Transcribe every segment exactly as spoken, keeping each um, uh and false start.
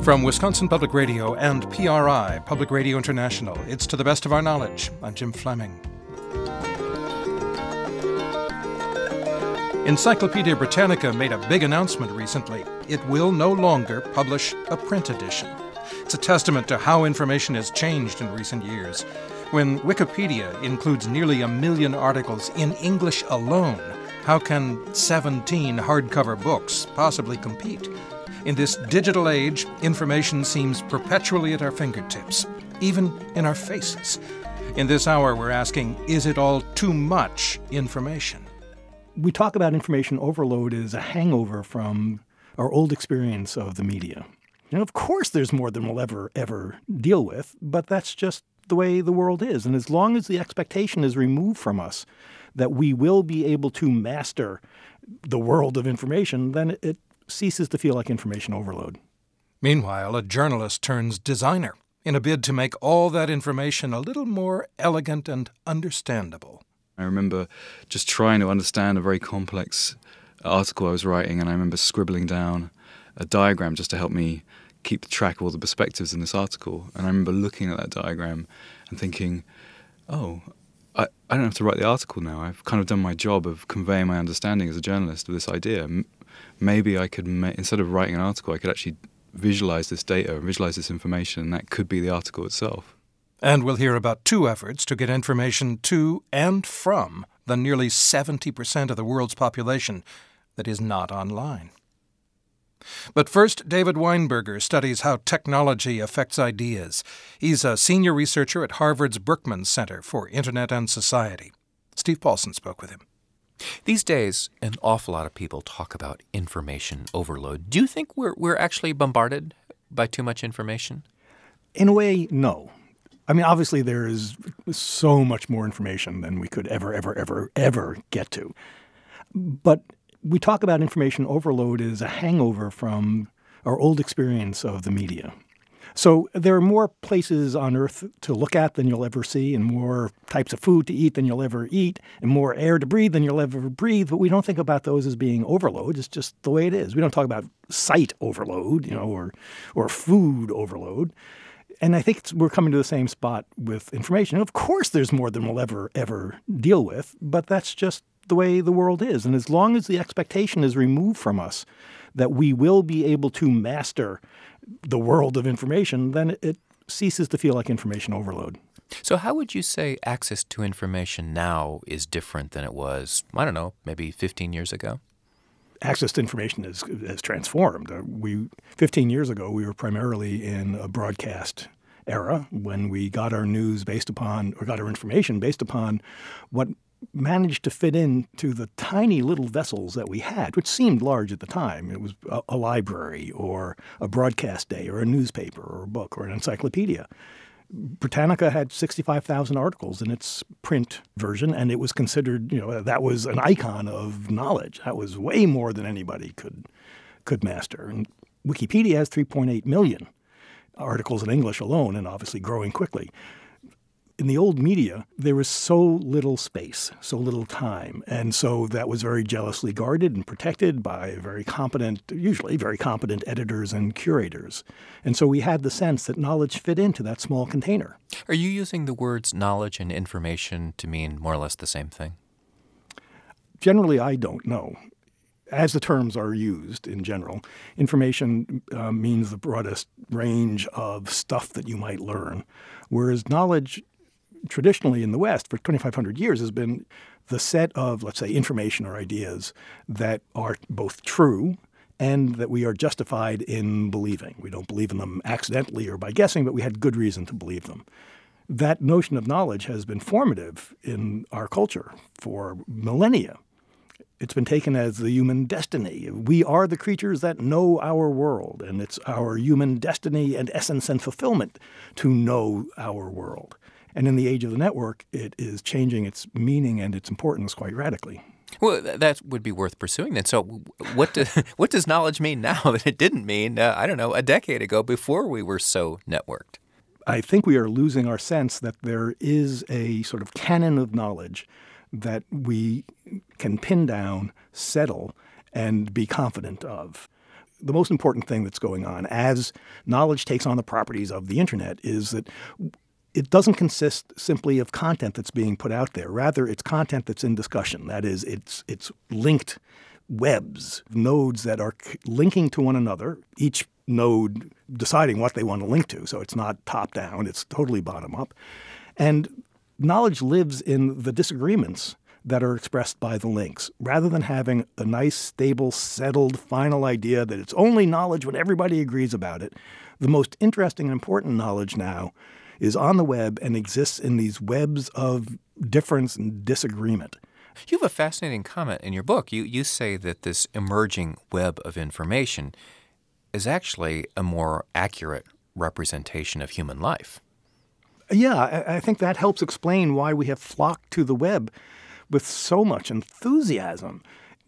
From Wisconsin Public Radio and P R I, Public Radio International, it's To the Best of Our Knowledge. I'm Jim Fleming. Encyclopedia Britannica made a big announcement recently. It will no longer publish a print edition. It's a testament to how information has changed in recent years. When Wikipedia includes nearly a million articles in English alone, how can seventeen hardcover books possibly compete? In this digital age, information seems perpetually at our fingertips, even in our faces. In this hour, we're asking, is it all too much information? We talk about information overload as a hangover from our old experience of the media. And of course there's more than we'll ever, ever deal with, but that's just the way the world is. And as long as the expectation is removed from us that we will be able to master the world of information, then it ceases to feel like information overload. Meanwhile, a journalist turns designer in a bid to make all that information a little more elegant and understandable. I remember just trying to understand a very complex article I was writing, and I remember scribbling down a diagram just to help me keep track of all the perspectives in this article. And I remember looking at that diagram and thinking, oh, I, I don't have to write the article now. I've kind of done my job of conveying my understanding as a journalist of this idea. Maybe I could, ma- instead of writing an article, I could actually visualize this data, visualize this information, and that could be the article itself. And we'll hear about two efforts to get information to and from the nearly seventy percent of the world's population that is not online. But first, David Weinberger studies how technology affects ideas. He's a senior researcher at Harvard's Berkman Center for Internet and Society. Steve Paulson spoke with him. These days, an awful lot of people talk about information overload. Do you think we're we're actually bombarded by too much information? In a way, no. I mean, obviously there is so much more information than we could ever, ever, ever, ever get to. But we talk about information overload as a hangover from our old experience of the media. So there are more places on Earth to look at than you'll ever see, and more types of food to eat than you'll ever eat, and more air to breathe than you'll ever breathe. But we don't think about those as being overload. It's just the way it is. We don't talk about sight overload, you know, or or food overload. And I think it's, we're coming to the same spot with information. Of course there's more than we'll ever, ever deal with, but that's just the way the world is. And as long as the expectation is removed from us that we will be able to master the world of information, then it ceases to feel like information overload. So how would you say access to information now is different than it was, I don't know, maybe fifteen years ago? Access to information has, has transformed. Uh, we fifteen years ago, we were primarily in a broadcast era when we got our news based upon, or got our information based upon what managed to fit into the tiny little vessels that we had, which seemed large at the time. It was a, a library or a broadcast day or a newspaper or a book or an encyclopedia. Britannica had sixty-five thousand articles in its print version, and it was considered, you know, that was an icon of knowledge. That was way more than anybody could could master. And Wikipedia has three point eight million articles in English alone, and obviously growing quickly. In the old media, there was so little space, so little time. And so that was very jealously guarded and protected by very competent, usually very competent editors and curators. And so we had the sense that knowledge fit into that small container. Are you using the words knowledge and information to mean more or less the same thing? Generally, I don't know. As the terms are used in general, information uh, means the broadest range of stuff that you might learn, whereas knowledge traditionally in the West for twenty-five hundred years has been the set of, let's say, information or ideas that are both true and that we are justified in believing. We don't believe in them accidentally or by guessing, but we had good reason to believe them. That notion of knowledge has been formative in our culture for millennia. It's been taken as the human destiny. We are the creatures that know our world, and it's our human destiny and essence and fulfillment to know our world. And in the age of the network, it is changing its meaning and its importance quite radically. Well, that would be worth pursuing then. So what, do, what does knowledge mean now that it didn't mean, uh, I don't know, a decade ago before we were so networked? I think we are losing our sense that there is a sort of canon of knowledge that we can pin down, settle, and be confident of. the most important thing that's going on as knowledge takes on the properties of the internet is that it doesn't consist simply of content that's being put out there. Rather, it's content that's in discussion. That is, it's it's linked webs, nodes that are linking to one another, each node deciding what they want to link to. So it's not top-down. It's totally bottom-up. And knowledge lives in the disagreements that are expressed by the links. Rather than having a nice, stable, settled, final idea that it's only knowledge when everybody agrees about it, the most interesting and important knowledge now is on the web and exists in these webs of difference and disagreement. You have a fascinating comment in your book. You, you say that this emerging web of information is actually a more accurate representation of human life. Yeah, I, I think that helps explain why we have flocked to the web with so much enthusiasm.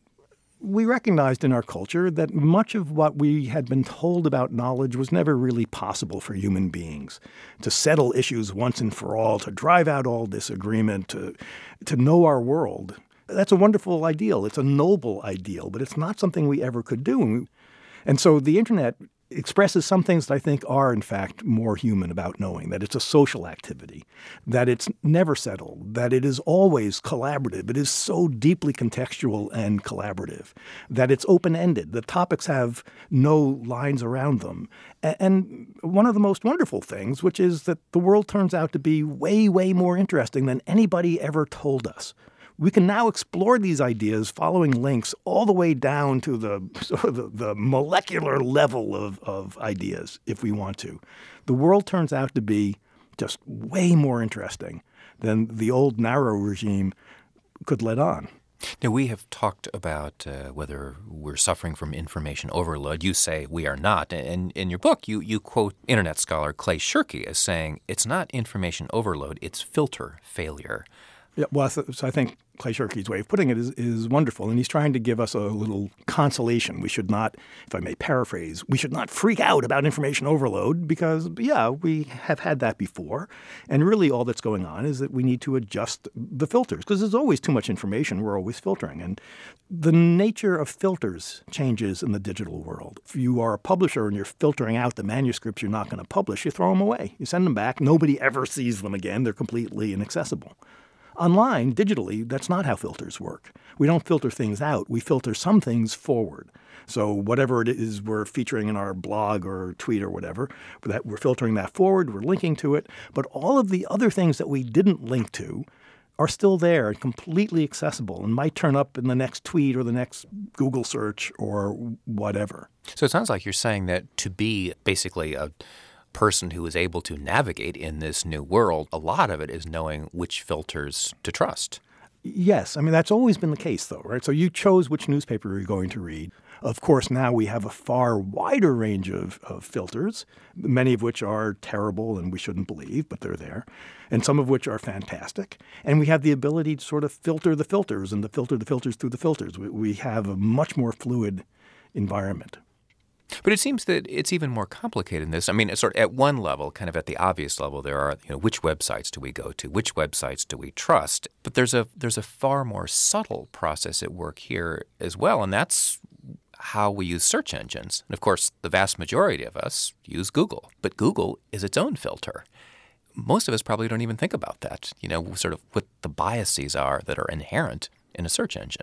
We recognized in our culture that much of what we had been told about knowledge was never really possible for human beings. To settle issues once and for all, to drive out all disagreement, to, to know our world. That's a wonderful ideal. It's a noble ideal, but it's not something we ever could do. And so the internet expresses some things that I think are, in fact, more human about knowing, that it's a social activity, that it's never settled, that it is always collaborative. It is so deeply contextual and collaborative, that it's open-ended. The topics have no lines around them. And one of the most wonderful things, which is that the world turns out to be way, way more interesting than anybody ever told us. We can now explore these ideas following links all the way down to the sort of the, the molecular level of, of ideas if we want to. The world turns out to be just way more interesting than the old narrow regime could let on. Now, we have talked about uh, whether we're suffering from information overload. You say we are not. And in your book, you, you quote internet scholar Clay Shirky as saying, it's not information overload, it's filter failure. Yeah, well, so, so I think Clay Shirky's way of putting it is, is wonderful, and he's trying to give us a little consolation. We should not, if I may paraphrase, we should not freak out about information overload because, yeah, we have had that before. And really all that's going on is that we need to adjust the filters because there's always too much information. We're always filtering. And the nature of filters changes in the digital world. If you are a publisher and you're filtering out the manuscripts you're not going to publish, you throw them away. You send them back. Nobody ever sees them again. They're completely inaccessible. Online, digitally, that's not how filters work. We don't filter things out. We filter some things forward. So whatever it is we're featuring in our blog or tweet or whatever, that we're filtering that forward, we're linking to it. But all of the other things that we didn't link to are still there and completely accessible and might turn up in the next tweet or the next Google search or whatever. So it sounds like you're saying that to be basically a person who is able to navigate in this new world, a lot of it is knowing which filters to trust. Yes. I mean, that's always been the case, though, right? So you chose which newspaper you're going to read. Of course, now we have a far wider range of, of filters, many of which are terrible and we shouldn't believe, but they're there, and some of which are fantastic. And we have the ability to sort of filter the filters and to filter the filters through the filters. We, we have a much more fluid environment. But it seems that it's even more complicated than this. I mean, sort of at one level, kind of at the obvious level, there are, you know, which websites do we go to? Which websites do we trust? But there's a there's a far more subtle process at work here as well, and that's how we use search engines. And of course, the vast majority of us use Google, but Google is its own filter. Most of us probably don't even think about that, you know, sort of what the biases are that are inherent in a search engine.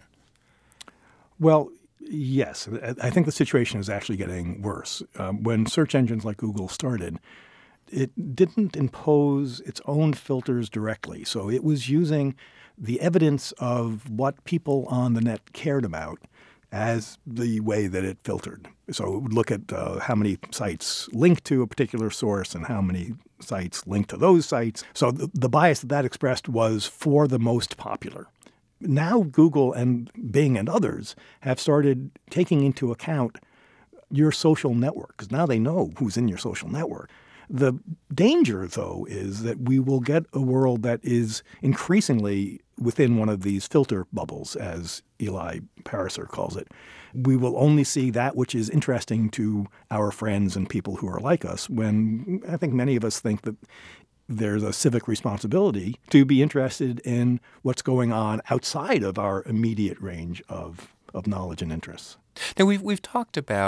Well, yes, I think the situation is actually getting worse. Um, when search engines like Google started, it didn't impose its own filters directly. So it was using the evidence of what people on the net cared about as the way that it filtered. So it would look at uh, how many sites linked to a particular source and how many sites linked to those sites. So the, the bias that that expressed was for the most popular. Now Google and Bing and others have started taking into account your social network because now they know who's in your social network. The danger, though, is that we will get a world that is increasingly within one of these filter bubbles, as Eli Pariser calls it. We will only see that which is interesting to our friends and people who are like us, when I think many of us think that there's a civic responsibility to be interested in what's going on outside of our immediate range of, of knowledge and interests. Now, we've, we've talked about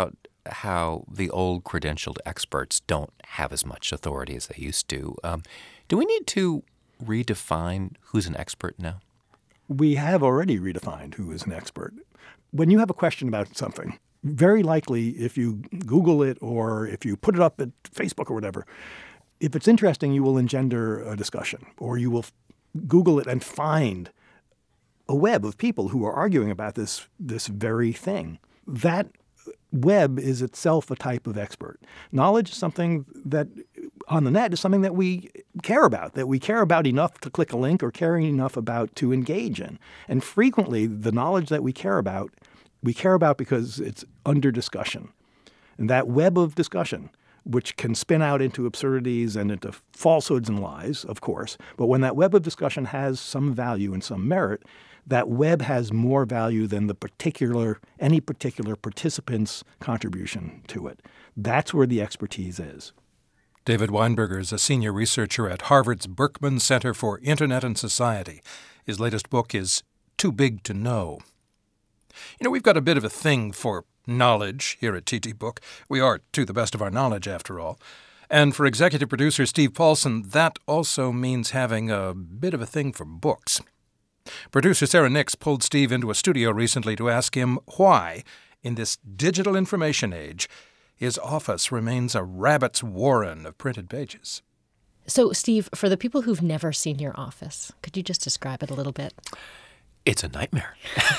how the old credentialed experts don't have as much authority as they used to. Um, do we need to redefine who's an expert now? We have already redefined who is an expert. When you have a question about something, very likely if you Google it or if you put it up at Facebook or whatever, if it's interesting, you will engender a discussion, or you will Google it and find a web of people who are arguing about this, this very thing. That web is itself a type of expert. Knowledge is something that on the net is something that we care about, that we care about enough to click a link or care enough about to engage in. And frequently, the knowledge that we care about, we care about because it's under discussion. And that web of discussion, which can spin out into absurdities and into falsehoods and lies, of course, but when that web of discussion has some value and some merit, that web has more value than the particular, any particular participant's contribution to it. That's where the expertise is. David Weinberger is a senior researcher at Harvard's Berkman Center for Internet and Society. His latest book is Too Big to Know. You know, we've got a bit of a thing for knowledge here at T T Book. We are to the best of our knowledge, after all. And for executive producer Steve Paulson, that also means having a bit of a thing for books. Producer Sarah Nix pulled Steve into a studio recently to ask him why, in this digital information age, his office remains a rabbit's warren of printed pages. So, Steve, for the people who've never seen your office, could you just describe it a little bit? It's a nightmare.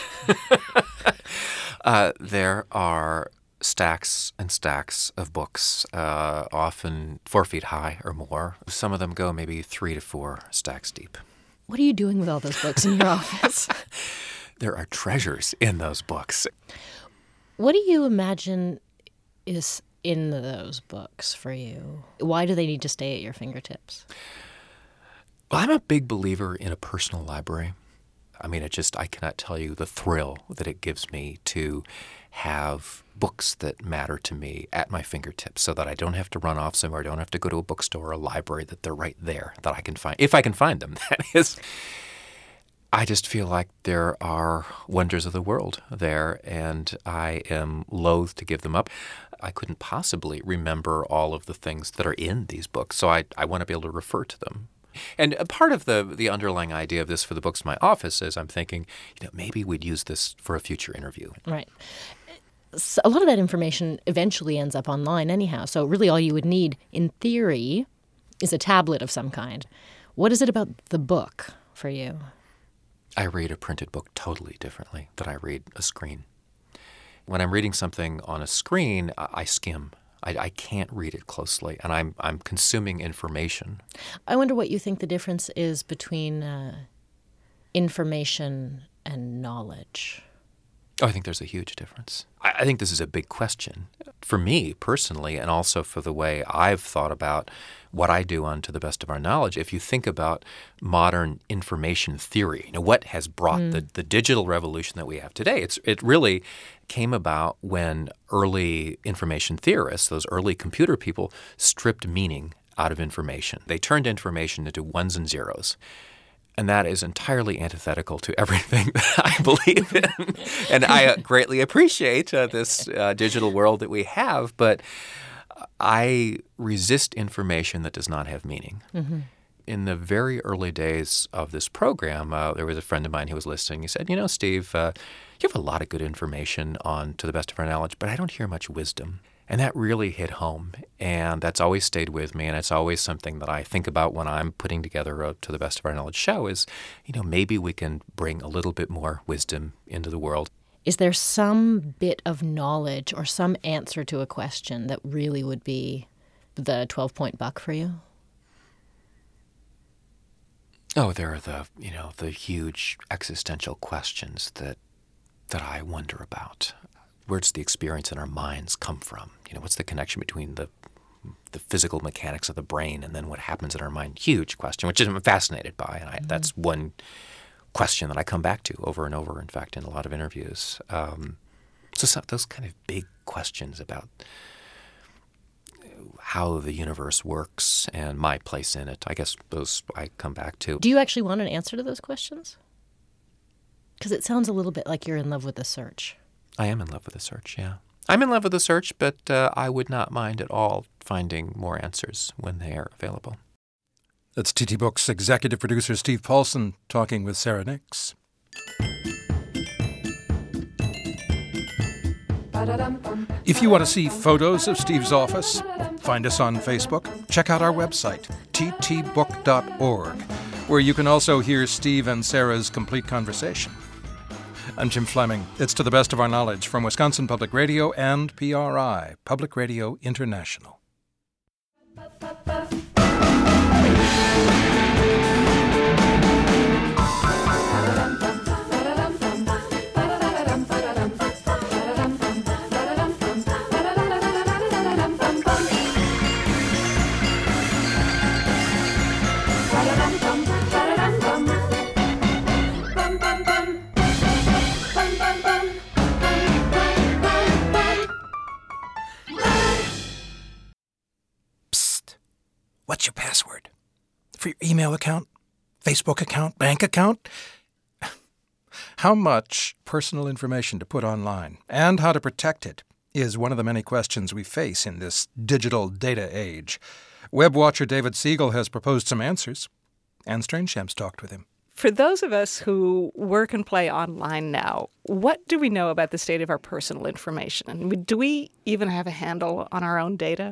uh, there are stacks and stacks of books, uh, often four feet high or more. Some of them go maybe three to four stacks deep. What are you doing with all those books in your office? There are treasures in those books. What do you imagine is in those books for you? Why do they need to stay at your fingertips? Well, I'm a big believer in a personal library. I mean, it just, I cannot tell you the thrill that it gives me to have books that matter to me at my fingertips so that I don't have to run off somewhere, I don't have to go to a bookstore or a library, that they're right there, that I can find, if I can find them, that is. I just feel like there are wonders of the world there, and I am loath to give them up. I couldn't possibly remember all of the things that are in these books, so I, I want to be able to refer to them. And a part of the the underlying idea of this for the books in my office is I'm thinking, you know, maybe we'd use this for a future interview. Right. So a lot of that information eventually ends up online anyhow. So really all you would need, in theory, is a tablet of some kind. What is it about the book for you? I read a printed book totally differently than I read a screen. When I'm reading something on a screen, I skim. I, I can't read it closely, and I'm I'm consuming information. I wonder what you think the difference is between uh, information and knowledge. Oh, I think there's a huge difference. I, I think this is a big question for me personally, and also for the way I've thought about what I do on To the Best of Our Knowledge. If you think about modern information theory, you know, what has brought mm. the, the digital revolution that we have today, it's it really came about when early information theorists, those early computer people, stripped meaning out of information. They turned information into ones and zeros. And that is entirely antithetical to everything that I believe in. And I greatly appreciate uh, this uh, digital world that we have, but I resist information that does not have meaning. Mm-hmm. In the very early days of this program, uh, there was a friend of mine who was listening. He said, you know, Steve, uh, you have a lot of good information on To the Best of Our Knowledge, but I don't hear much wisdom. And that really hit home, and that's always stayed with me, and it's always something that I think about when I'm putting together a To the Best of Our Knowledge show is, you know, maybe we can bring a little bit more wisdom into the world. Is there some bit of knowledge or some answer to a question that really would be the twelve-point buck for you? Oh, there are the, you know, the huge existential questions that that I wonder about. Where does the experience in our minds come from? You know, what's the connection between the the physical mechanics of the brain and then what happens in our mind? Huge question, which I'm fascinated by, and I, mm-hmm. that's one question that I come back to over and over, in fact, in a lot of interviews. Um, so some, those kind of big questions about how the universe works and my place in it, I guess those I come back to. Do you actually want an answer to those questions? Because it sounds a little bit like you're in love with the search. I am in love with the search, yeah. I'm in love with the search, but uh, I would not mind at all finding more answers when they are available. That's T T Books executive producer Steve Paulson talking with Sarah Nix. If you want to see photos of Steve's office, find us on Facebook. Check out our website, t t book dot org, where you can also hear Steve and Sarah's complete conversation. I'm Jim Fleming. It's To the Best of Our Knowledge from Wisconsin Public Radio and P R I, Public Radio International. What's your password? For your email account, Facebook account, bank account? How much personal information to put online and how to protect it is one of the many questions we face in this digital data age. Web watcher David Siegel has proposed some answers, and Strangesham's talked with him. For those of us who work and play online now, what do we know about the state of our personal information? And do we even have a handle on our own data?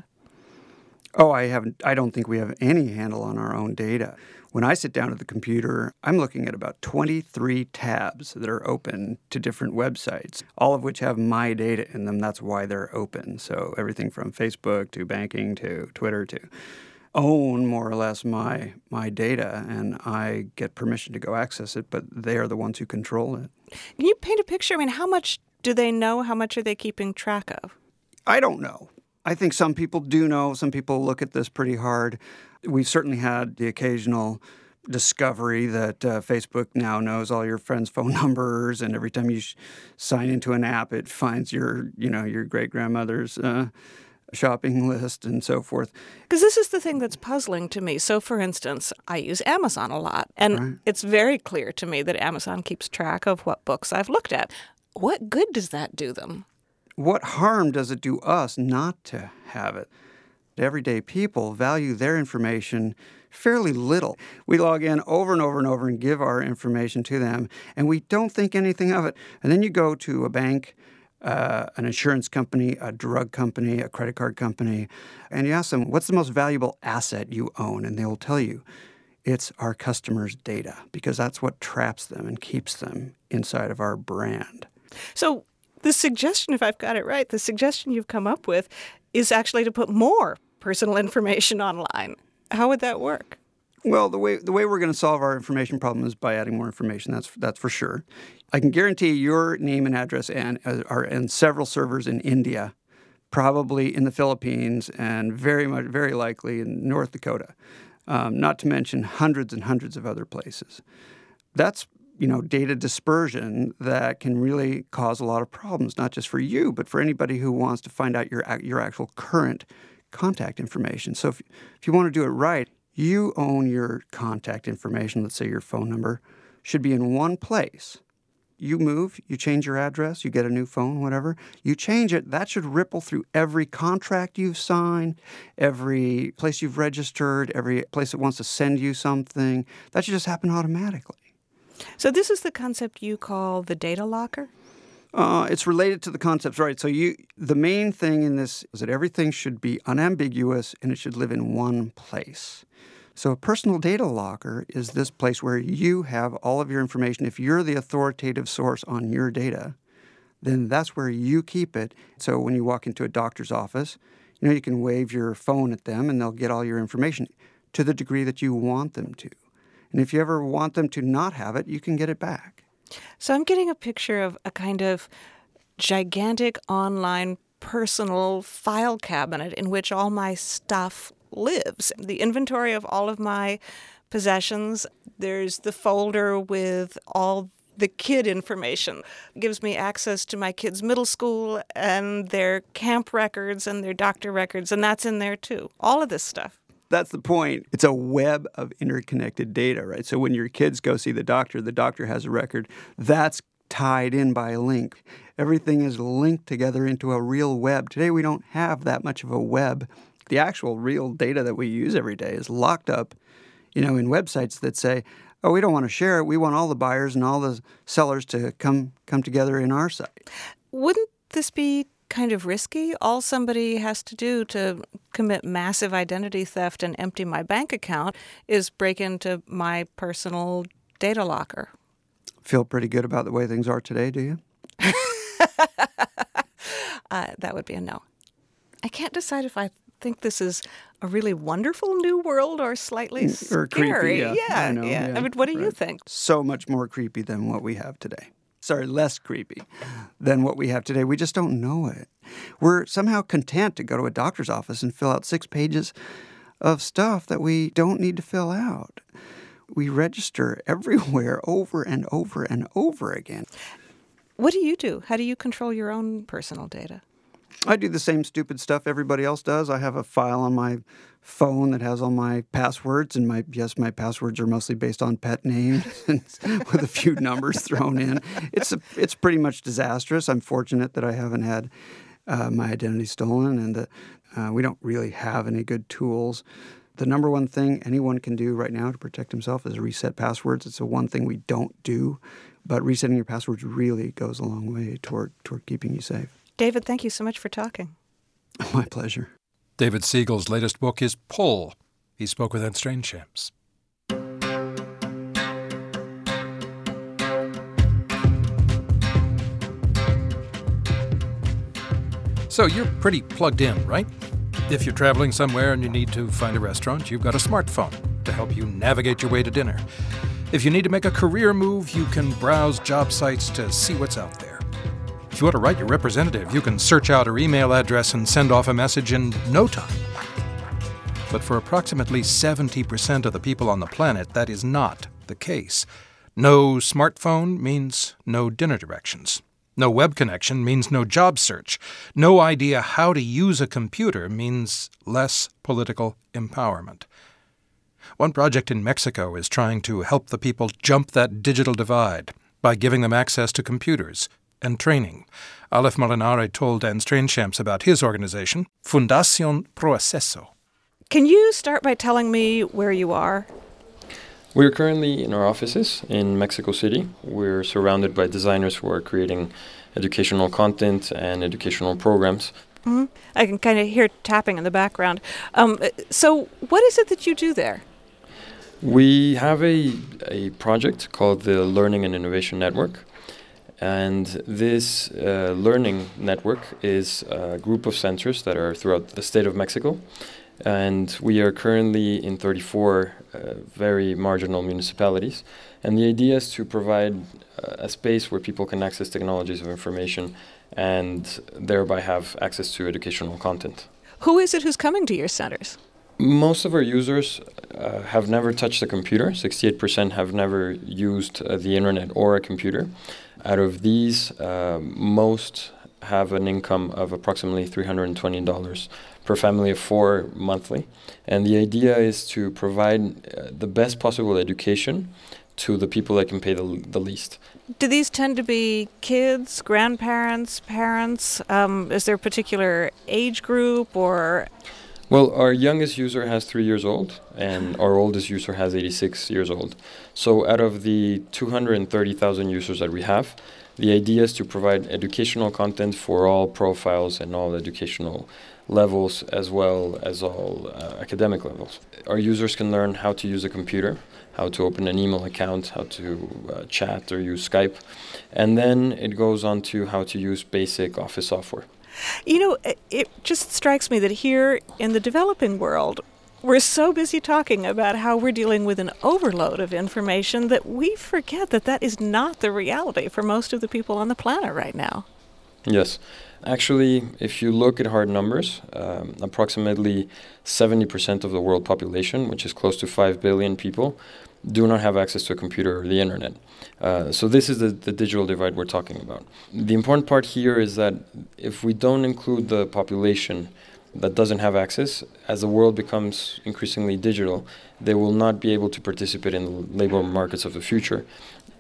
Oh, I haven't. I don't think we have any handle on our own data. When I sit down at the computer, I'm looking at about twenty-three tabs that are open to different websites, all of which have my data in them. That's why they're open. So everything from Facebook to banking to Twitter to own more or less my my data, and I get permission to go access it, but they are the ones who control it. Can you paint a picture? I mean, how much do they know? How much are they keeping track of? I don't know. I think some people do know. Some people look at this pretty hard. We've certainly had the occasional discovery that uh, Facebook now knows all your friends' phone numbers, and every time you sh- sign into an app, it finds your, you know, your great-grandmother's uh, shopping list and so forth. Because this is the thing that's puzzling to me. So, for instance, I use Amazon a lot, and right. It's very clear to me that Amazon keeps track of what books I've looked at. What good does that do them? What harm does it do us not to have it? Everyday people value their information fairly little. We log in over and over and over and give our information to them, and we don't think anything of it. And then you go to a bank, uh, an insurance company, a drug company, a credit card company, and you ask them, what's the most valuable asset you own? And they'll tell you, it's our customers' data, because that's what traps them and keeps them inside of our brand. So the suggestion, if I've got it right, the suggestion you've come up with is actually to put more personal information online. How would that work? Well, the way the way we're going to solve our information problem is by adding more information. That's that's for sure. I can guarantee your name and address and uh, are in several servers in India, probably in the Philippines, and very much very likely in North Dakota. Um, not to mention hundreds and hundreds of other places. That's you know, data dispersion that can really cause a lot of problems, not just for you, but for anybody who wants to find out your your actual current contact information. So if, if you want to do it right, you own your contact information. Let's say your phone number should be in one place. You move, you change your address, you get a new phone, whatever. You change it, that should ripple through every contract you've signed, every place you've registered, every place that wants to send you something. That should just happen automatically. So this is the concept you call the data locker? Uh, it's related to the concepts, right? So you, the main thing in this is that everything should be unambiguous and it should live in one place. So a personal data locker is this place where you have all of your information. If you're the authoritative source on your data, then that's where you keep it. So when you walk into a doctor's office, you know, you can wave your phone at them and they'll get all your information to the degree that you want them to. And if you ever want them to not have it, you can get it back. So I'm getting a picture of a kind of gigantic online personal file cabinet in which all my stuff lives. The inventory of all of my possessions. There's the folder with all the kid information. It gives me access to my kids' middle school and their camp records and their doctor records, and that's in there too. All of this stuff. That's the point. It's a web of interconnected data, right? So when your kids go see the doctor, the doctor has a record. That's tied in by a link. Everything is linked together into a real web. Today we don't have that much of a web. The actual real data that we use every day is locked up, you know, in websites that say, oh, we don't want to share it. We want all the buyers and all the sellers to come come together in our site. Wouldn't this be kind of risky? All somebody has to do to commit massive identity theft and empty my bank account is break into my personal data locker. Feel pretty good about the way things are today, do you? uh, that would be a no. I can't decide if I think this is a really wonderful new world or slightly or scary. Creepy, yeah. Yeah, I know, yeah. yeah. I mean, what do right. you think? So much more creepy than what we have today. Sorry, less creepy than what we have today. We just don't know it. We're somehow content to go to a doctor's office and fill out six pages of stuff that we don't need to fill out. We register everywhere over and over and over again. What do you do? How do you control your own personal data? I do the same stupid stuff everybody else does. I have a file on my phone that has all my passwords, and my yes, my passwords are mostly based on pet names with a few numbers thrown in. It's a, it's pretty much disastrous. I'm fortunate that I haven't had uh, my identity stolen, and that uh, we don't really have any good tools. The number one thing anyone can do right now to protect himself is reset passwords. It's the one thing we don't do, but resetting your passwords really goes a long way toward toward keeping you safe. David, thank you so much for talking. My pleasure. David Siegel's latest book is Pull. He spoke with Anne Strainchamps. So you're pretty plugged in, right? If you're traveling somewhere and you need to find a restaurant, you've got a smartphone to help you navigate your way to dinner. If you need to make a career move, you can browse job sites to see what's out there. If you want to write your representative, you can search out her email address and send off a message in no time. But for approximately seventy percent of the people on the planet, that is not the case. No smartphone means no dinner directions. No web connection means no job search. No idea how to use a computer means less political empowerment. One project in Mexico is trying to help the people jump that digital divide by giving them access to computers and training. Aleph Molinari told Anne Strainchamps about his organization, Fundación Proceso. Can you start by telling me where you are? We're currently in our offices in Mexico City. We're surrounded by designers who are creating educational content and educational programs. Mm-hmm. I can kind of hear tapping in the background. Um, so what is it that you do there? We have a, a project called the Learning and Innovation Network. And this uh, learning network is a group of centers that are throughout the state of Mexico. And we are currently in thirty-four uh, very marginal municipalities. And the idea is to provide uh, a space where people can access technologies of information and thereby have access to educational content. Who is it who's coming to your centers? Most of our users uh, have never touched a computer. sixty-eight percent have never used uh, the internet or a computer. Out of these, uh, most have an income of approximately three hundred twenty dollars per family of four monthly. And the idea is to provide uh, the best possible education to the people that can pay the, the least. Do these tend to be kids, grandparents, parents? Um, is there a particular age group or... Well, our youngest user has three years old, and our oldest user has eighty-six years old. So out of the two hundred thirty thousand users that we have, the idea is to provide educational content for all profiles and all educational levels, as well as all uh, academic levels. Our users can learn how to use a computer, how to open an email account, how to uh, chat or use Skype, and then it goes on to how to use basic office software. You know, it, it just strikes me that here in the developing world, we're so busy talking about how we're dealing with an overload of information that we forget that that is not the reality for most of the people on the planet right now. Yes. Actually, if you look at hard numbers, um, approximately seventy percent of the world population, which is close to five billion people, do not have access to a computer or the internet. Uh, so this is the, the digital divide we're talking about. The important part here is that if we don't include the population that doesn't have access, as the world becomes increasingly digital, they will not be able to participate in the labor markets of the future.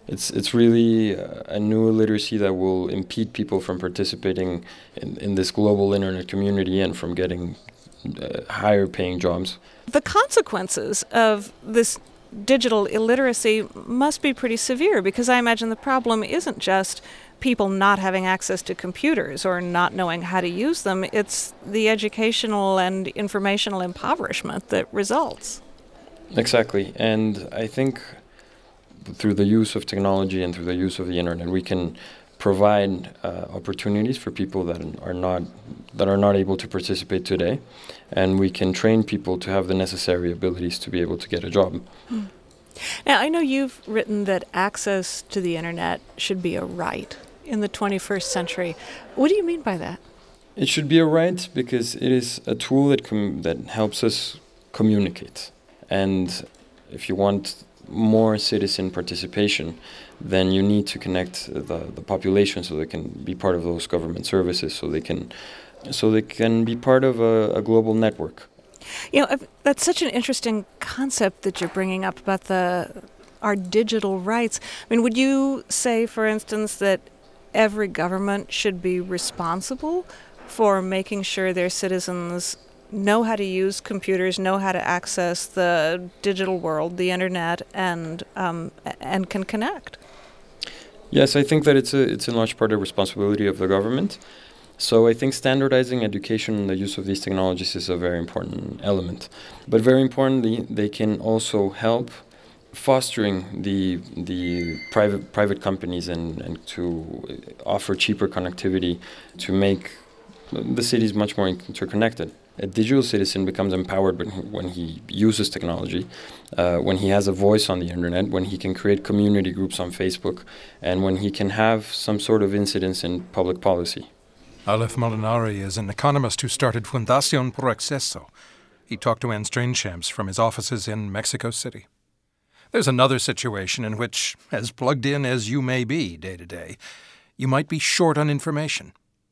It's it's really a new illiteracy that will impede people from participating in, in this global internet community and from getting uh, higher paying jobs. The consequences of this digital illiteracy must be pretty severe, because I imagine the problem isn't just people not having access to computers or not knowing how to use them. It's the educational and informational impoverishment that results. Exactly. And I think through the use of technology and through the use of the internet, we can provide uh, opportunities for people that are not that are not able to participate today, and we can train people to have the necessary abilities to be able to get a job. Hmm. Now, I know you've written that access to the internet should be a right in the twenty-first century. What do you mean by that? It should be a right because it is a tool that com- that helps us communicate. And if you want more citizen participation, then you need to connect the, the population so they can be part of those government services, so they can so they can be part of a, a global network. You know, that's such an interesting concept that you're bringing up about the our digital rights. I mean, would you say, for instance, that every government should be responsible for making sure their citizens know how to use computers, know how to access the digital world, the internet, and um, and can connect? Yes, I think that it's a it's in large part a responsibility of the government. So I think standardizing education and the use of these technologies is a very important element. But very importantly, they can also help fostering the the private private companies and, and to offer cheaper connectivity to make the cities much more interconnected. A digital citizen becomes empowered when he, when he uses technology, uh, when he has a voice on the internet, when he can create community groups on Facebook, and when he can have some sort of incidence in public policy. Aleph Molinari is an economist who started Fundación Por Acceso. He talked to Anne Strangehamps from his offices in Mexico City. There's another situation in which, as plugged in as you may be day to day, you might be short on information.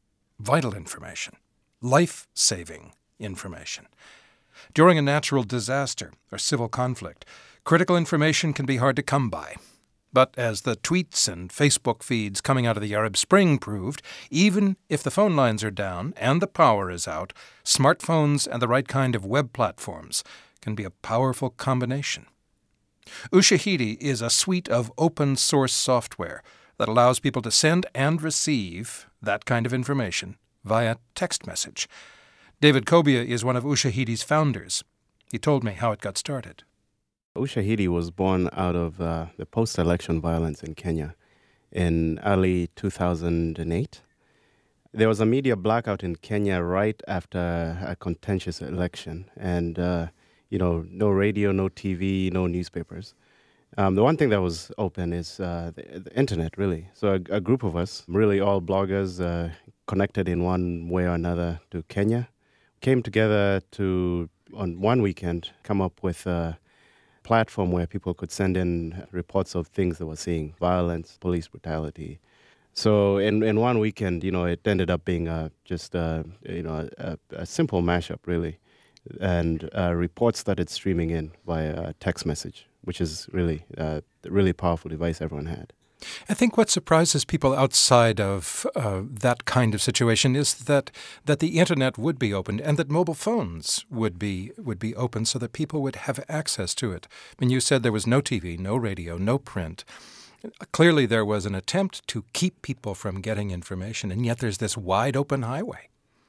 Vital information. Life-saving information. During a natural disaster or civil conflict, critical information can be hard to come by. But as the tweets and Facebook feeds coming out of the Arab Spring proved, even if the phone lines are down and the power is out, smartphones and the right kind of web platforms can be a powerful combination. Ushahidi is a suite of open-source software that allows people to send and receive that kind of information via text message. David Kobia is one of Ushahidi's founders. He told me how it got started. Ushahidi was born out of uh, the post-election violence in Kenya in early two thousand eight. There was a media blackout in Kenya right after a contentious election, and uh, you know, no radio, no T V, no newspapers. Um, the one thing that was open is uh, the, the internet, really. So a, a group of us, really all bloggers, uh, connected in one way or another to Kenya, came together to, on one weekend, come up with a platform where people could send in reports of things they were seeing, violence, police brutality. So in, in one weekend, you know, it ended up being a, just a, you know, a, a simple mashup, really. And uh, reports started streaming in via text message, which is really uh, a really powerful device everyone had. I think what surprises people outside of uh, that kind of situation is that that the internet would be opened and that mobile phones would be would be open so that people would have access to it. I mean, you said there was no T V, no radio, no print. Clearly, there was an attempt to keep people from getting information, and yet there's this wide open highway.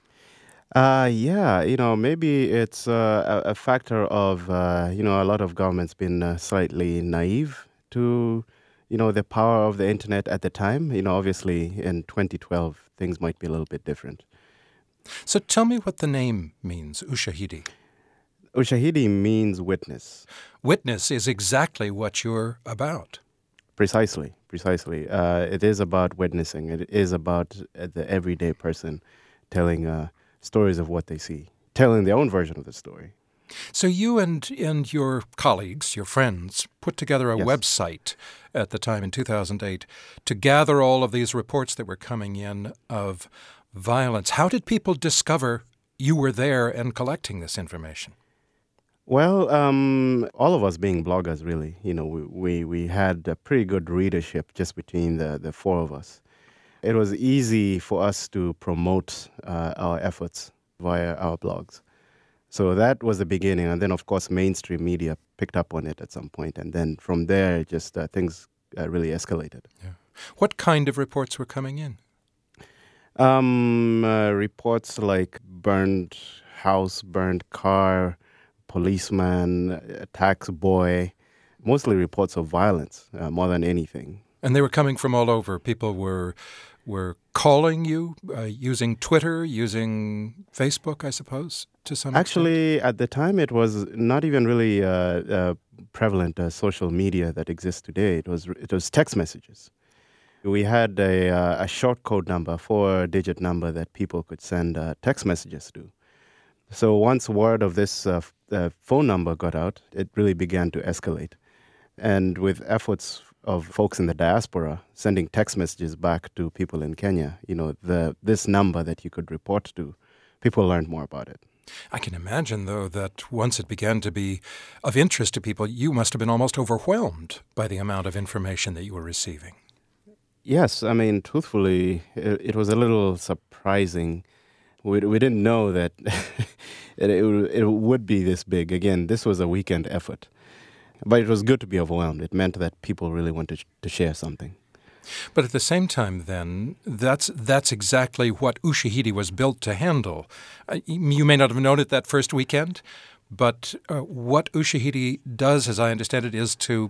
Uh, yeah, you know, maybe it's uh, a, a factor of, uh, you know, a lot of governments been uh, slightly naive to, you know, the power of the internet at the time. You know, obviously in twenty twelve, things might be a little bit different. So tell me what the name means, Ushahidi. Ushahidi means witness. Witness is exactly what you're about. Precisely, precisely. Uh, it is about witnessing. It is about uh, the everyday person telling uh, stories of what they see, telling their own version of the story. So you and and your colleagues, your friends, put together a Yes. website at the time in two thousand eight to gather all of these reports that were coming in of violence. How did people discover you were there and collecting this information? Well, um, all of us being bloggers, really, you know, we, we, we had a pretty good readership just between the, the four of us. It was easy for us to promote uh, our efforts via our blogs. So that was the beginning. And then, of course, mainstream media picked up on it at some point. And then from there, just uh, things uh, really escalated. Yeah. What kind of reports were coming in? Um, uh, reports like burned house, burned car, policeman, tax boy, mostly reports of violence uh, more than anything. And they were coming from all over. People were were calling you, uh, using Twitter, using Facebook, I suppose, to some Actually, extent? at the time, it was not even really uh, uh, prevalent uh, social media that exists today. It was it was text messages. We had a, uh, a short code number, four-digit number that people could send uh, text messages to. So once word of this uh, f- uh, phone number got out, it really began to escalate. And with efforts of folks in the diaspora sending text messages back to people in Kenya, you know, the this number that you could report to, people learned more about it. I can imagine, though, that once it began to be of interest to people, you must have been almost overwhelmed by the amount of information that you were receiving. Yes, I mean, truthfully, it, it was a little surprising. We, we didn't know that it, it, it would be this big. Again, this was a weekend effort. But it was good to be overwhelmed. It meant that people really wanted sh- to share something. But at the same time, then, that's that's exactly what Ushahidi was built to handle. Uh, you may not have known it that first weekend, but uh, what Ushahidi does, as I understand it, is to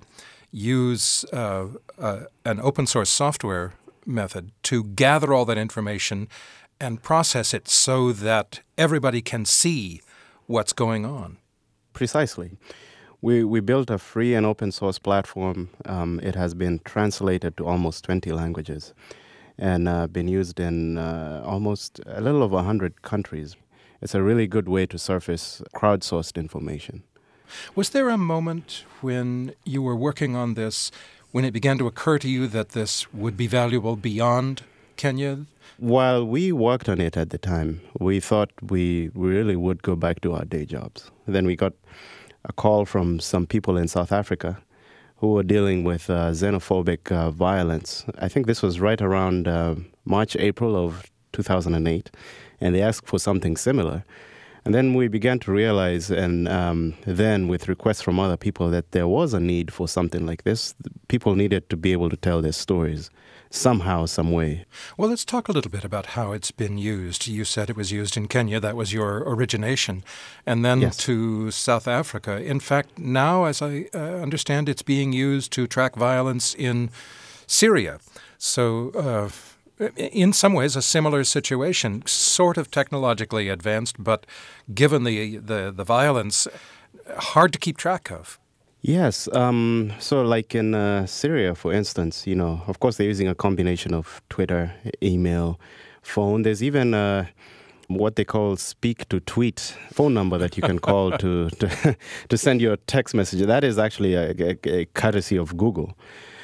use uh, uh, an open source software method to gather all that information and process it so that everybody can see what's going on. Precisely. We we built a free and open source platform. Um, it has been translated to almost twenty languages and uh, been used in uh, almost a little over one hundred countries. It's a really good way to surface crowdsourced information. Was there a moment when you were working on this, when it began to occur to you that this would be valuable beyond Kenya? While we worked on it at the time, we thought we really would go back to our day jobs. Then we got a call from some people in South Africa who were dealing with uh, xenophobic uh, violence. I think this was right around uh, March, April of two thousand eight, and they asked for something similar. And then we began to realize, and um, then with requests from other people, that there was a need for something like this. People needed to be able to tell their stories somehow, some way. Well, let's talk a little bit about how it's been used. You said it was used in Kenya. That was your origination. And then Yes. to South Africa. In fact, now, as I uh, understand, it's being used to track violence in Syria. So uh, in some ways, a similar situation, sort of technologically advanced, but given the, the, the violence, hard to keep track of. Yes. Um, so like in uh, Syria, for instance, you know, of course, they're using a combination of Twitter, email, phone. There's even uh, what they call speak-to-tweet phone number that you can call to, to to send your text message. That is actually a, a, a courtesy of Google.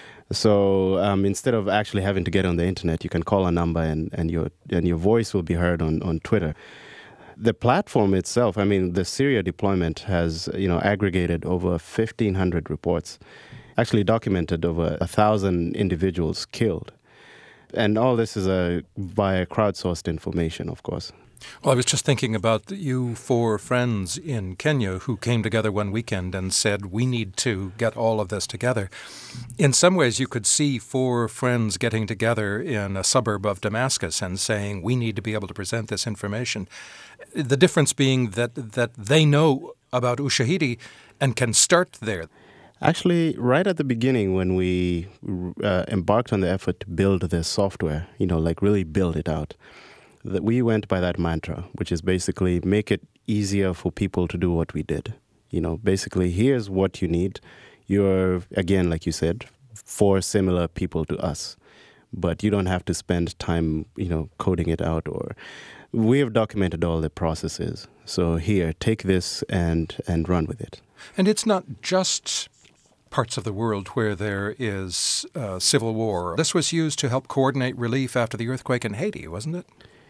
So um, instead of actually having to get on the internet, you can call a number and, and your and your voice will be heard on, on Twitter. The platform itself, I mean, the Syria deployment has, you know, aggregated over fifteen hundred reports, actually documented over a thousand individuals killed. And all this is a, via crowdsourced information, of course. Well, I was just thinking about you four friends in Kenya who came together one weekend and said, we need to get all of this together. In some ways, you could see four friends getting together in a suburb of Damascus and saying, we need to be able to present this information. The difference being that, that they know about Ushahidi and can start there. Actually, right at the beginning when we uh, embarked on the effort to build this software, you know, like really build it out, that we went by that mantra, which is basically make it easier for people to do what we did. You know, basically, here's what you need. You're, again, like you said, four similar people to us, but you don't have to spend time, you know, coding it out. Or we have documented all the processes. So here, take this and and run with it. And it's not just parts of the world where there is uh, civil war. This was used to help coordinate relief after the earthquake in Haiti, wasn't it?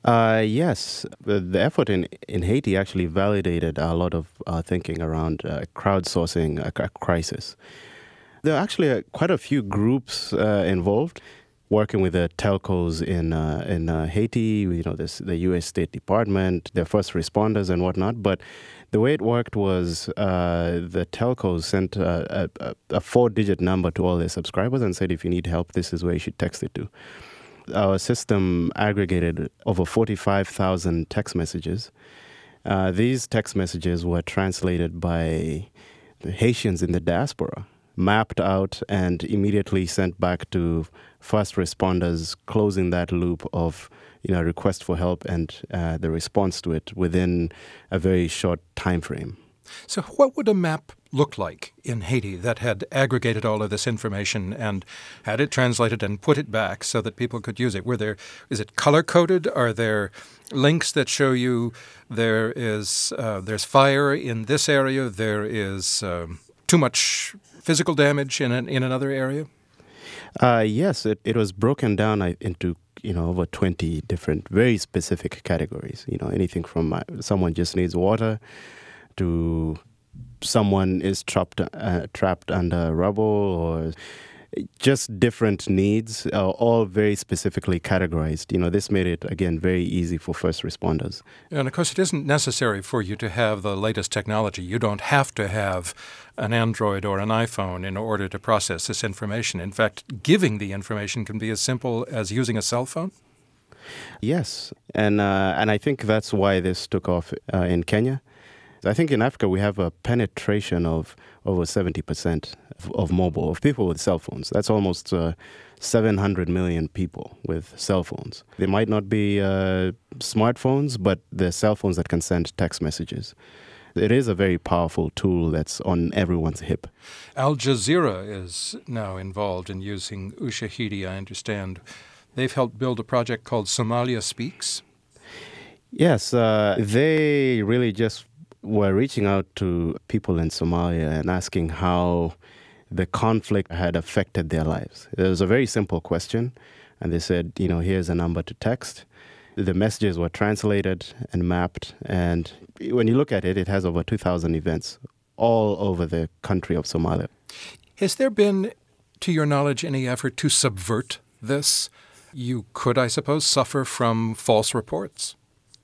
Uh, yes, the, the effort in, in Haiti actually validated a lot of uh, thinking around uh, crowdsourcing a, a crisis. There are actually uh, quite a few groups uh, involved, working with the telcos in uh, in uh, Haiti. You know, this, the U S State Department, the first responders and whatnot. But the way it worked was uh, the telcos sent a, a, a four-digit number to all their subscribers and said, if you need help, this is where you should text it to. Our system aggregated over forty-five thousand text messages. Uh, these text messages were translated by the Haitians in the diaspora, mapped out and immediately sent back to first responders, closing that loop of, you know, request for help and uh, the response to it within a very short time frame. So what would a map look like in Haiti that had aggregated all of this information and had it translated and put it back so that people could use it? Were there, is it color-coded? Are there links that show you there is uh, there's fire in this area, there is um, too much physical damage in an, in another area? Uh, yes, it, it was broken down into, you know, over twenty different, very specific categories. You know, anything from uh, someone just needs water to someone is trapped uh, trapped under rubble, or just different needs, uh, all very specifically categorized. You know, this made it, again, very easy for first responders. And, of course, it isn't necessary for you to have the latest technology. You don't have to have an Android or an iPhone in order to process this information. In fact, giving the information can be as simple as using a cell phone. Yes, and uh, and I think that's why this took off uh, in Kenya. I think in Africa we have a penetration of over seventy percent of, of mobile, of people with cell phones. That's almost uh, seven hundred million people with cell phones. They might not be uh, smartphones, but they're cell phones that can send text messages. It is a very powerful tool that's on everyone's hip. Al Jazeera is now involved in using Ushahidi, I understand. They've helped build a project called Somalia Speaks. Yes, uh, they really just were reaching out to people in Somalia and asking how the conflict had affected their lives. It was a very simple question, and they said, you know, here's a number to text. The messages were translated and mapped, and when you look at it, it has over two thousand events all over the country of Somalia. Has there been, to your knowledge, any effort to subvert this? You could, I suppose, suffer from false reports.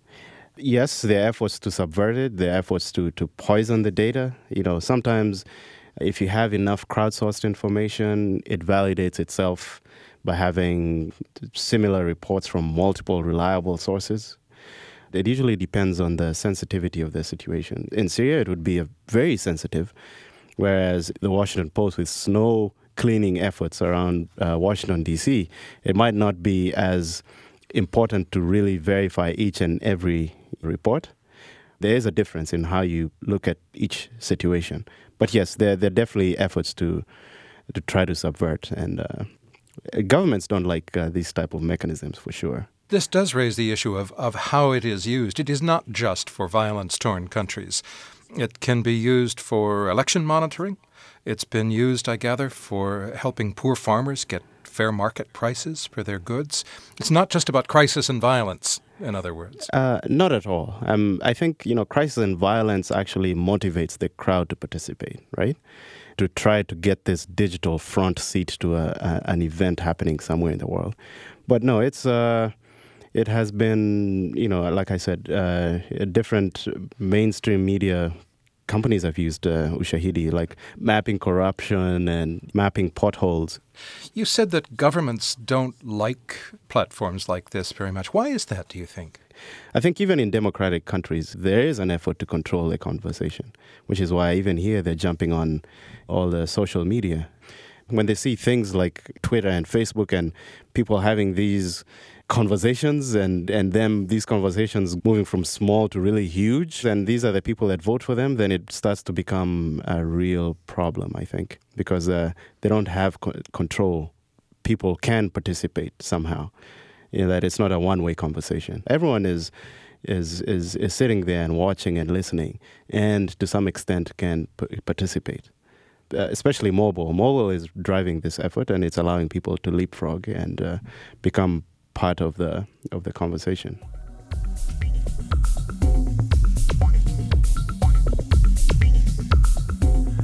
Yes, there are efforts to subvert it, there are efforts to, to poison the data. You know, sometimes if you have enough crowdsourced information, it validates itself by having similar reports from multiple reliable sources. It usually depends on the sensitivity of the situation. In Syria, it would be a very sensitive, whereas the Washington Post, with snow cleaning efforts around uh, Washington, D C, it might not be as important to really verify each and every report. There is a difference in how you look at each situation. But yes, there, there are definitely efforts to to try to subvert. And uh, governments don't like uh, these type of mechanisms, for sure. This does raise the issue of, of how it is used. It is not just for violence-torn countries. It can be used for election monitoring. It's been used, I gather, for helping poor farmers get fair market prices for their goods. It's not just about crisis and violence, in other words. Uh, not at all. Um, I think, you know, crisis and violence actually motivates the crowd to participate, right? To try to get this digital front seat to a, a, an event happening somewhere in the world. But no, it's uh, it has been, you know, like I said, uh, different mainstream media companies have used uh, Ushahidi, like mapping corruption and mapping potholes. You said that governments don't like platforms like this very much. Why is that, do you think? I think even in democratic countries, there is an effort to control the conversation, which is why even here they're jumping on all the social media. When they see things like Twitter and Facebook and people having these conversations and, and them, these conversations moving from small to really huge, and these are the people that vote for them, then it starts to become a real problem, I think, because uh, they don't have co- control. People can participate somehow. You know, that it's not a one-way conversation. Everyone is, is, is, is sitting there and watching and listening, and to some extent can p- participate. Uh, especially mobile. Mobile is driving this effort, and it's allowing people to leapfrog and uh, become part of the of the conversation.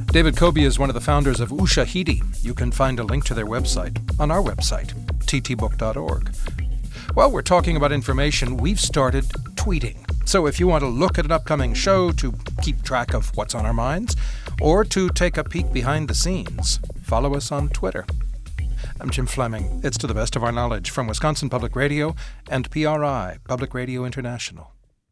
David Kobe is one of the founders of Ushahidi. You can find a link to their website on our website, t t book dot org. While we're talking about information, we've started tweeting. So if you want to look at an upcoming show to keep track of what's on our minds, or to take a peek behind the scenes, follow us on Twitter. I'm Jim Fleming. It's to the best of our knowledge from Wisconsin Public Radio and P R I, Public Radio International.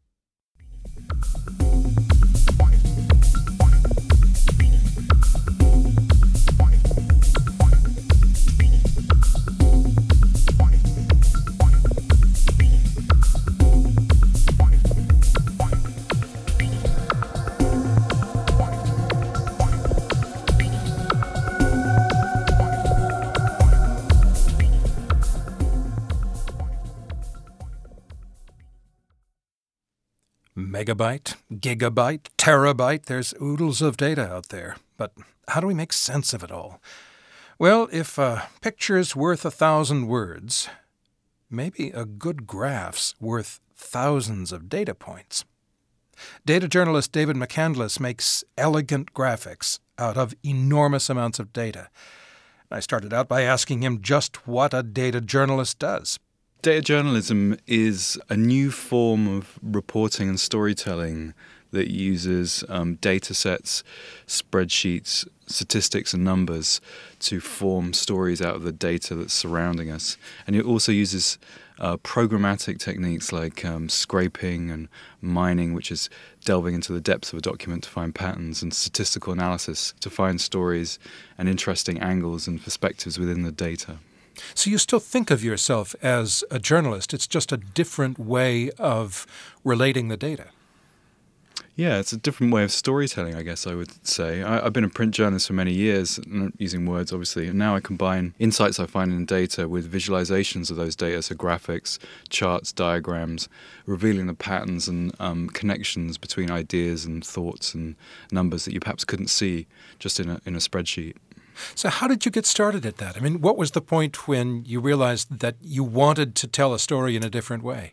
Megabyte, gigabyte, terabyte, there's oodles of data out there. But how do we make sense of it all? Well, if a picture's worth a thousand words, maybe a good graph's worth thousands of data points. Data journalist David McCandless makes elegant graphics out of enormous amounts of data. I started out by asking him just what a data journalist does. Data journalism is a new form of reporting and storytelling that uses um, data sets, spreadsheets, statistics and numbers to form stories out of the data that's surrounding us. And it also uses uh, programmatic techniques like um, scraping and mining, which is delving into the depths of a document to find patterns, and statistical analysis to find stories and interesting angles and perspectives within the data. So you still think of yourself as a journalist. It's just a different way of relating the data. Yeah, it's a different way of storytelling, I guess I would say. I, I've been a print journalist for many years, not using words, obviously, and now I combine insights I find in data with visualizations of those data, so graphics, charts, diagrams, revealing the patterns and um, connections between ideas and thoughts and numbers that you perhaps couldn't see just in a, in a spreadsheet. So how did you get started at that? I mean, what was the point when you realized that you wanted to tell a story in a different way?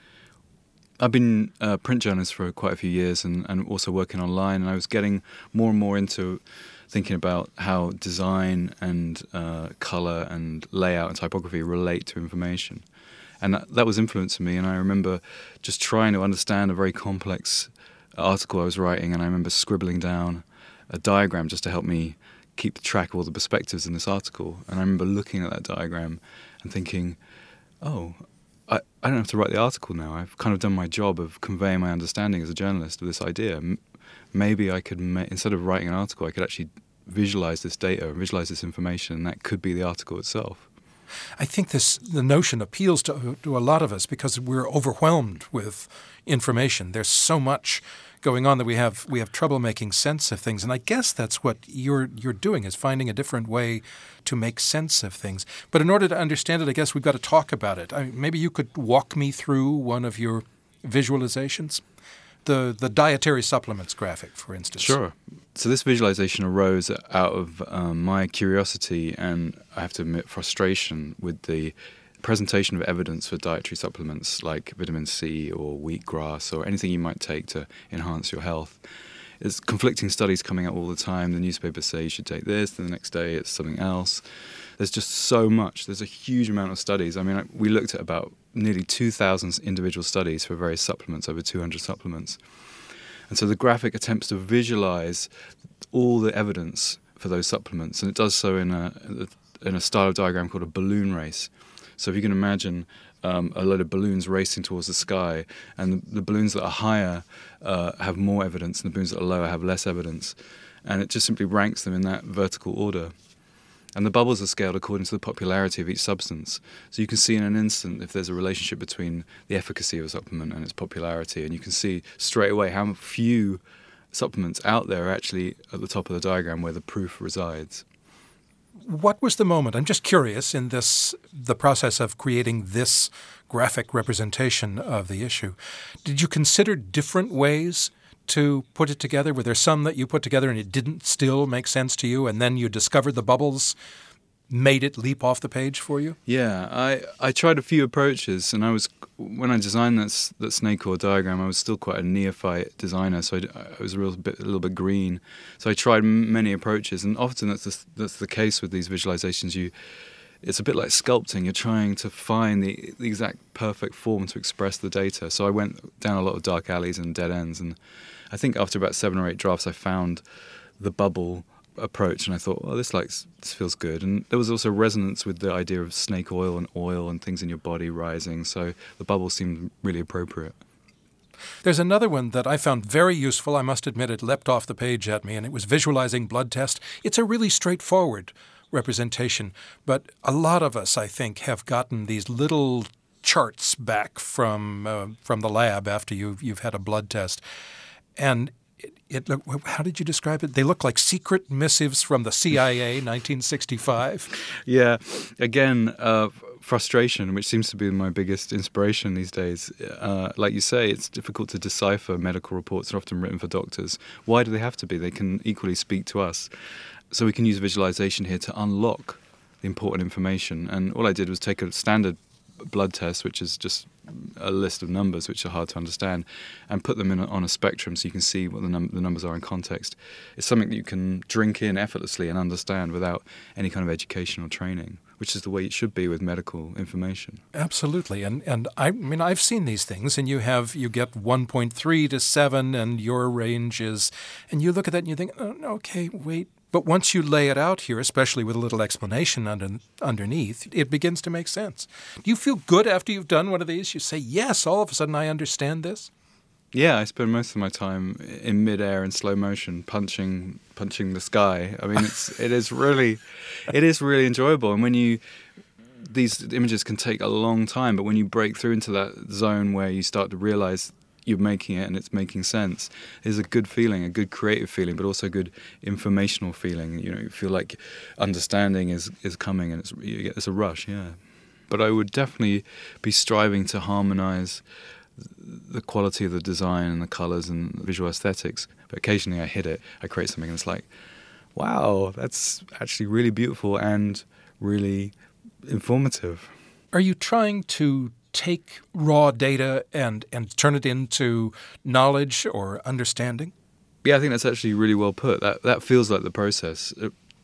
I've been a print journalist for quite a few years and, and also working online, and I was getting more and more into thinking about how design and uh, colour and layout and typography relate to information. And that, that was influencing me, and I remember just trying to understand a very complex article I was writing, and I remember scribbling down a diagram just to help me keep track of all the perspectives in this article. And I remember looking at that diagram and thinking, oh, I, I don't have to write the article now. I've kind of done my job of conveying my understanding as a journalist of this idea. M- maybe I could, ma- instead of writing an article, I could actually visualize this data, visualize this information, and that could be the article itself. I think this the notion appeals to, to a lot of us because we're overwhelmed with information. There's so much going on that we have we have trouble making sense of things. And I guess that's what you're you're doing, is finding a different way to make sense of things. But in order to understand it, I guess we've got to talk about it. I mean, maybe you could walk me through one of your visualizations? The the dietary supplements graphic, for instance. Sure. So this visualization arose out of um, my curiosity and, I have to admit, frustration with the presentation of evidence for dietary supplements like vitamin C or wheatgrass or anything you might take to enhance your health. There's conflicting studies coming out all the time. The newspapers say you should take this, then the next day it's something else. There's just so much. There's a huge amount of studies. I mean, we looked at about nearly two thousand individual studies for various supplements, over two hundred supplements. And so the graphic attempts to visualize all the evidence for those supplements, and it does so in a in a style of diagram called a balloon race. So if you can imagine um, a load of balloons racing towards the sky, and the, the balloons that are higher uh, have more evidence, and the balloons that are lower have less evidence, and it just simply ranks them in that vertical order. And the bubbles are scaled according to the popularity of each substance. So you can see in an instant if there's a relationship between the efficacy of a supplement and its popularity, and you can see straight away how few supplements out there are actually at the top of the diagram where the proof resides. What was the moment? I'm just curious in this, the process of creating this graphic representation of the issue. Did you consider different ways to put it together? Were there some that you put together and it didn't still make sense to you, and then you discovered the bubbles made it leap off the page for you? Yeah, I, I tried a few approaches, and I was when I designed that that snake oil diagram, I was still quite a neophyte designer, so I, I was a real bit a little bit green. So I tried many approaches, and often that's the, that's the case with these visualizations. You, it's a bit like sculpting. You're trying to find the the exact perfect form to express the data. So I went down a lot of dark alleys and dead ends, and I think after about seven or eight drafts, I found the bubble approach, and I thought, well, this like this feels good. And there was also resonance with the idea of snake oil and oil and things in your body rising, so the bubble seemed really appropriate. There's another one that I found very useful. I must admit it leapt off the page at me, and it was visualizing blood test. It's a really straightforward representation, but a lot of us, I think, have gotten these little charts back from uh, from the lab after you've, you've had a blood test. And It, it, how did you describe it? They look like secret missives from the C I A, nineteen sixty-five. Yeah, again, uh, frustration, which seems to be my biggest inspiration these days. Uh, like you say, it's difficult to decipher medical reports. They're often written for doctors. Why do they have to be? They can equally speak to us. So we can use visualization here to unlock the important information. And all I did was take a standard blood test, which is just a list of numbers which are hard to understand, and put them in a, on a spectrum so you can see what the, num- the numbers are in context. It's something that you can drink in effortlessly and understand without any kind of educational training, which is the way it should be with medical information. Absolutely. And and I mean, I've seen these things, and you have you get one point three to seven, and your range is, and you look at that and you think, oh, okay, wait. But once you lay it out here, especially with a little explanation under, underneath, it begins to make sense. Do you feel good after you've done one of these? You say, yes, all of a sudden I understand this? Yeah, I spend most of my time in midair in slow motion, punching punching the sky. I mean, it's it is really it is really enjoyable. And when you these images can take a long time, but when you break through into that zone where you start to realize you're making it and it's making sense, is a good feeling, a good creative feeling, but also a good informational feeling. You know, you feel like understanding is, is coming, and it's you get, it's a rush, yeah. But I would definitely be striving to harmonize the quality of the design and the colors and the visual aesthetics. But occasionally I hit it, I create something and it's like, wow, that's actually really beautiful and really informative. Are you trying to take raw data and, and turn it into knowledge or understanding? Yeah, I think that's actually really well put. That that feels like the process.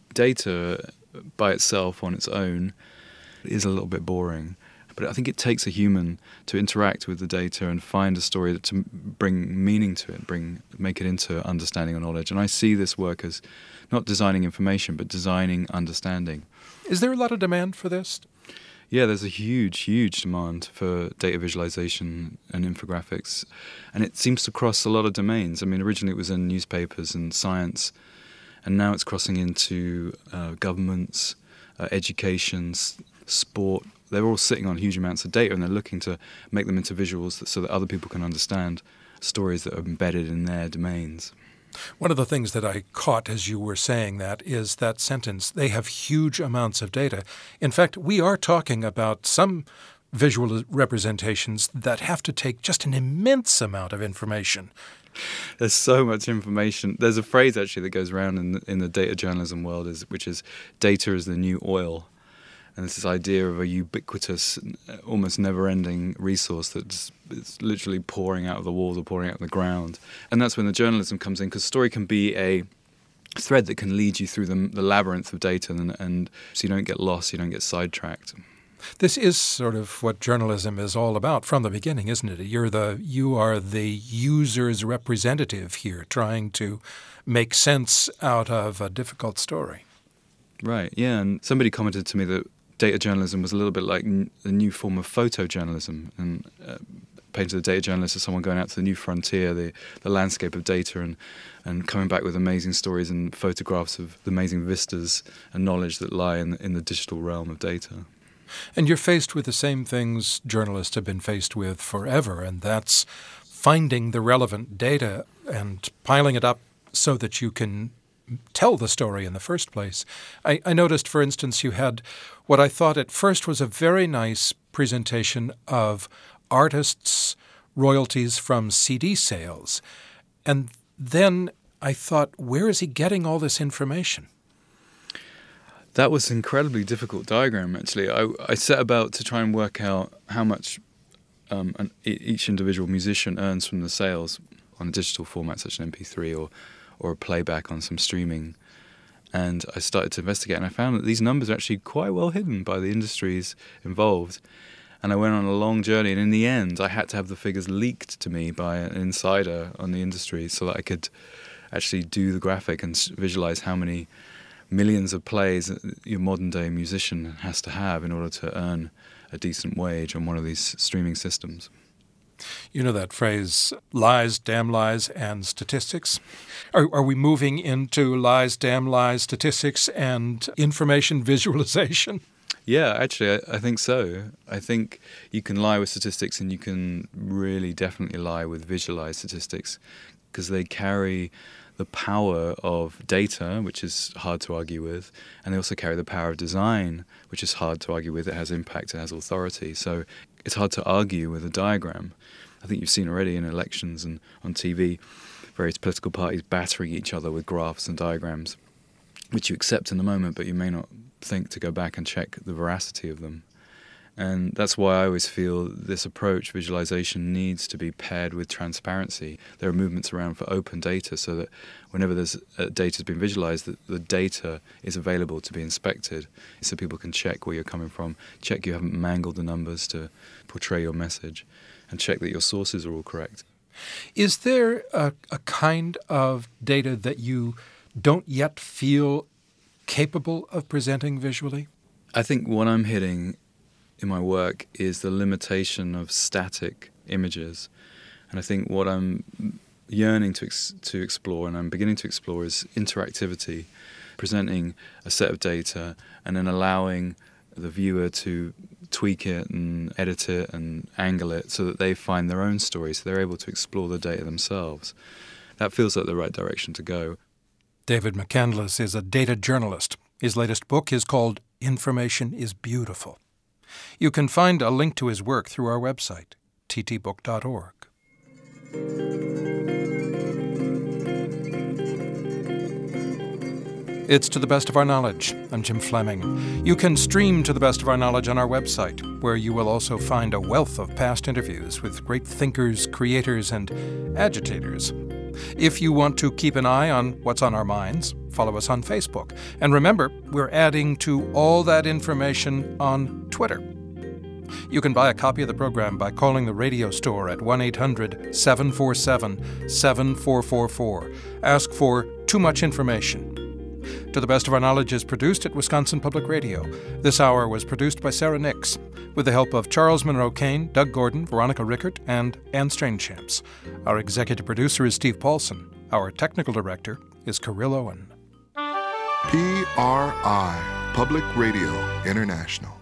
Data by itself on its own is a little bit boring. But I think it takes a human to interact with the data and find a story that to bring meaning to it, bring make it into understanding or knowledge. And I see this work as not designing information, but designing understanding. Is there a lot of demand for this? Yeah, there's a huge, huge demand for data visualization and infographics. And it seems to cross a lot of domains. I mean, originally it was in newspapers and science, and now it's crossing into uh, governments, uh, education, sport. They're all sitting on huge amounts of data, and they're looking to make them into visuals so that other people can understand stories that are embedded in their domains. One of the things that I caught as you were saying that is that sentence, they have huge amounts of data. In fact, we are talking about some visual representations that have to take just an immense amount of information. There's so much information. There's a phrase actually that goes around in the, in the data journalism world, is, which is data is the new oil. And it's this idea of a ubiquitous, almost never-ending resource that's it's literally pouring out of the walls or pouring out of the ground. And that's when the journalism comes in, because story can be a thread that can lead you through the, the labyrinth of data, and, and so you don't get lost, you don't get sidetracked. This is sort of what journalism is all about from the beginning, isn't it? You're the you are the user's representative here, trying to make sense out of a difficult story. Right, yeah. And somebody commented to me that data journalism was a little bit like n- a new form of photojournalism, and uh, painted the data journalist as someone going out to the new frontier, the, the landscape of data, and, and coming back with amazing stories and photographs of the amazing vistas and knowledge that lie in the, in the digital realm of data. And you're faced with the same things journalists have been faced with forever, and that's finding the relevant data and piling it up so that you can tell the story in the first place. I, I noticed, for instance, you had what I thought at first was a very nice presentation of artists' royalties from C D sales. And then I thought, where is he getting all this information? That was an incredibly difficult diagram, actually. I, I set about to try and work out how much um, an, each individual musician earns from the sales on a digital format such as an M P three or, or a playback on some streaming. And I started to investigate, and I found that these numbers are actually quite well hidden by the industries involved. And I went on a long journey, and in the end, I had to have the figures leaked to me by an insider on the industry so that I could actually do the graphic and visualize how many millions of plays your modern-day musician has to have in order to earn a decent wage on one of these streaming systems. You know that phrase, lies, damn lies, and statistics? Are, are we moving into lies, damn lies, statistics, and information visualization? Yeah, actually, I, I think so. I think you can lie with statistics, and you can really definitely lie with visualized statistics, because they carry the power of data, which is hard to argue with, and they also carry the power of design, which is hard to argue with. It has impact, it has authority. So it's hard to argue with a diagram. I think you've seen already in elections and on T V, various political parties battering each other with graphs and diagrams, which you accept in the moment, but you may not think to go back and check the veracity of them. And that's why I always feel this approach, visualization, needs to be paired with transparency. There are movements around for open data so that whenever there's uh, data has been visualized, that the data is available to be inspected so people can check where you're coming from, check you haven't mangled the numbers to portray your message, and check that your sources are all correct. Is there a, a kind of data that you don't yet feel capable of presenting visually? I think what I'm hitting in my work is the limitation of static images. And I think what I'm yearning to ex- to explore, and I'm beginning to explore, is interactivity, presenting a set of data and then allowing the viewer to tweak it and edit it and angle it so that they find their own story, so they're able to explore the data themselves. That feels like the right direction to go. David McCandless is a data journalist. His latest book is called Information is Beautiful. You can find a link to his work through our website, t t book dot org. It's To the Best of Our Knowledge. I'm Jim Fleming. You can stream To the Best of Our Knowledge on our website, where you will also find a wealth of past interviews with great thinkers, creators, and agitators. If you want to keep an eye on what's on our minds, follow us on Facebook. And remember, we're adding to all that information on Twitter. You can buy a copy of the program by calling the radio store at one eight hundred seven four seven seven four four four. Ask for Too Much Information. To the Best of Our Knowledge is produced at Wisconsin Public Radio. This hour was produced by Sarah Nix, with the help of Charles Monroe Kane, Doug Gordon, Veronica Rickert, and Anne Strainchamps. Our executive producer is Steve Paulson. Our technical director is Kirill Owen. P R I, Public Radio International.